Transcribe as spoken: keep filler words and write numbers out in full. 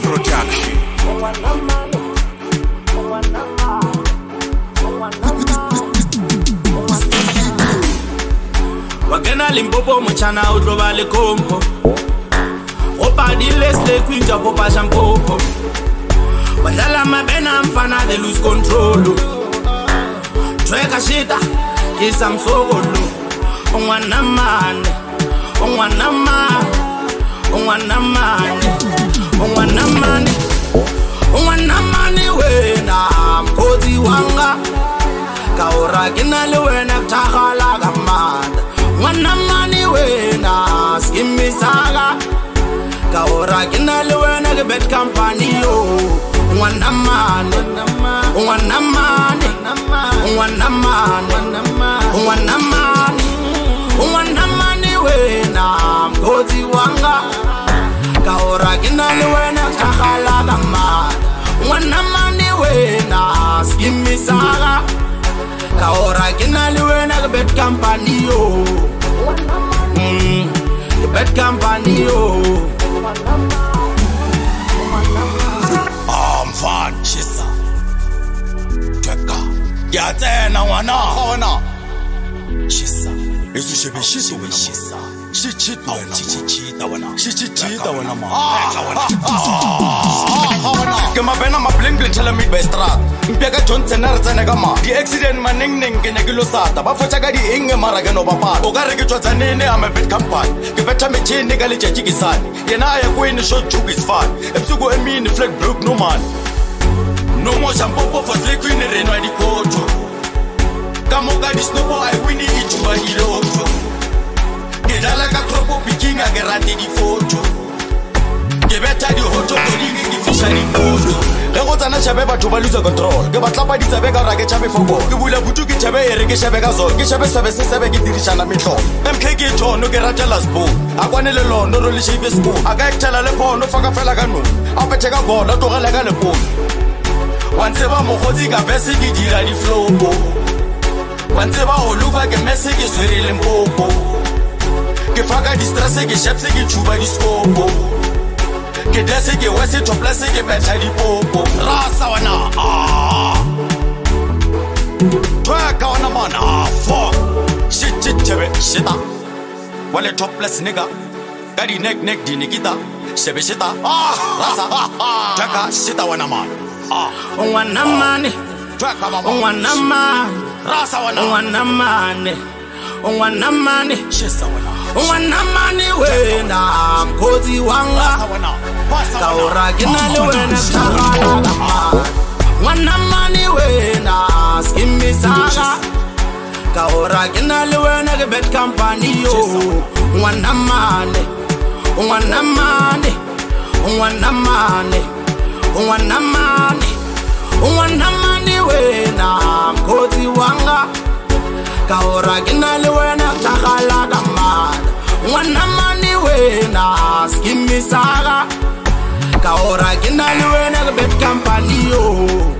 Production. Wakena limpopo mchana udroba le kompo Opa di lesle kwinja popa shampopo Wadala mabena mfana de lose control Tweka shita kisa msogolo Ongwana mane Ongwana mane Ongwana mane Ongwana mane Ongwana mane wena mkoti wanga Kaora kinale wena ktakhala kamada Ongwana mane wena skimmi saga Kaora kinale wena ke bad company yo Ongwana mane Ongwana mane Ongwana mane Ongwana mane Ongwana mane wena mkoti wanga Kaora kinale wena ktakhala kamada Ongwana mane wena skimmi saga Kaora kinale wena ke bad company yo Mm, the bad company yo I'm fan chisa. Tweka. Yatena wana hona. Chisa. Ezu shebe shisi wena chisa. Shichita wena. Shichita wena. Shichita wena ma. Hona. Ke mabena ma bling bling tell me by strat. Mpeka Johnson na retsene ka ma. Di accident maneng neng ke ne ke lo sata. Ba fotsa ka di eng mara ke no ba pa. O ka re ke tswatsa nene a mabet company. Ke betha metšhini ka letšatši ke sane. Yena a ya go ene short joke is fun. Ebusuku emini flag broke no man. No more shampopo for the queen in the coach. Come on, this no boy, we need it to buy it also. Get a like a crop of picking a guarantee the photo. Get better the hotel to the fish and the photo. The water and Shabeba to lose control. Get a clap at the Sabega Ragged Chabe for gold. The Willa Butuki Chabe, Regishabegazo, Gishabe Sabes, Sabeki Dirishana Mitchell. M K G John, no Gerajalas Boo. I want a little, no really shape is school. I got Chalalepo, no Fagafalagano. I'll bet check a ball, not to a legalapo. Once ever Mohozi got message in the flow. Once ever Oluva get message is very limpo. Gefaga distressing, Shepsing, Chuba di scopo. Get dessing, get West to blessing, get better di popo. Rasawana, ah. Twaka on a man, ah, fuck. Shit, shit, chebe, shita. While a topless nigga. Got neck, neck, di Nikita. Shebe shita, ah, rasa, twaka, shita wana man. Ongwana mane Ongwana mane Rasa wana Ongwana mane Ongwana mane Ongwana mane wena mkoti wanga Kaora kinale wena ktakhala kamada Ongwana mane wena skimmi saga Kaora kinale wena ke bad company yo Ongwana mane Ongwana mane Ongwana mane Ongwana mane Ongwana mane wena mkoti wanga Kaora kinale wena ktakhala kamada Ongwana mane wena skimmi saga Kaora kinale wena ke bad company yo